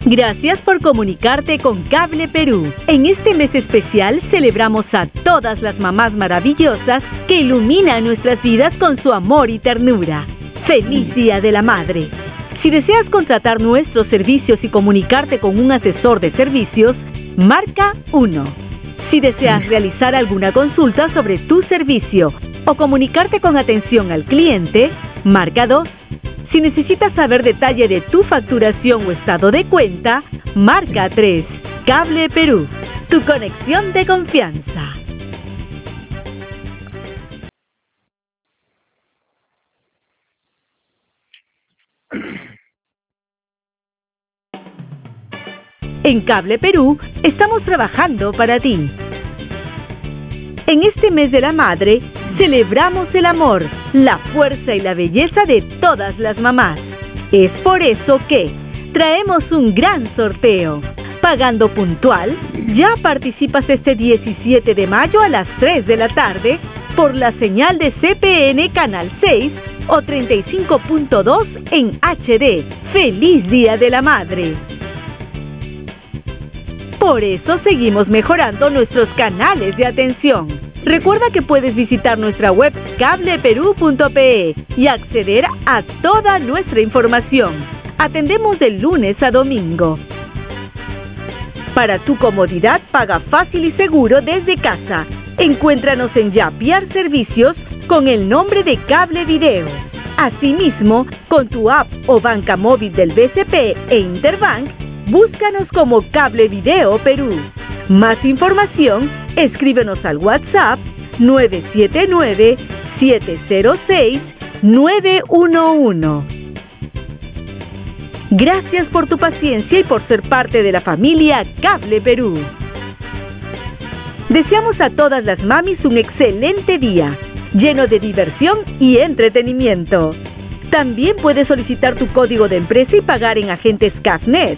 Gracias por comunicarte con Cable Perú. En este mes especial celebramos a todas las mamás maravillosas que iluminan nuestras vidas con su amor y ternura. ¡Feliz Día de la Madre! Si deseas contratar nuestros servicios y comunicarte con un asesor de servicios, marca 1. Si deseas realizar alguna consulta sobre tu servicio o comunicarte con atención al cliente, marca 2. Si necesitas saber detalle de tu facturación o estado de cuenta, marca 3. Cable Perú, tu conexión de confianza. En Cable Perú estamos trabajando para ti. En este mes de la madre, celebramos el amor, la fuerza y la belleza de todas las mamás. Es por eso que traemos un gran sorteo. Pagando puntual, ya participas este 17 de mayo a las 3 de la tarde por la señal de CPN Canal 6 o 35.2 en HD. ¡Feliz Día de la Madre! Por eso seguimos mejorando nuestros canales de atención. Recuerda que puedes visitar nuestra web cableperú.pe y acceder a toda nuestra información. Atendemos de lunes a domingo. Para tu comodidad, paga fácil y seguro desde casa. Encuéntranos en Yapiar Servicios con el nombre de Cable Video. Asimismo, con tu app o banca móvil del BCP e Interbank, búscanos como Cable Video Perú. Más información, escríbenos al WhatsApp 979-706-911. Gracias por tu paciencia y por ser parte de la familia Cable Perú. Deseamos a todas las mamis un excelente día, lleno de diversión y entretenimiento. También puedes solicitar tu código de empresa y pagar en agentes CAFNet.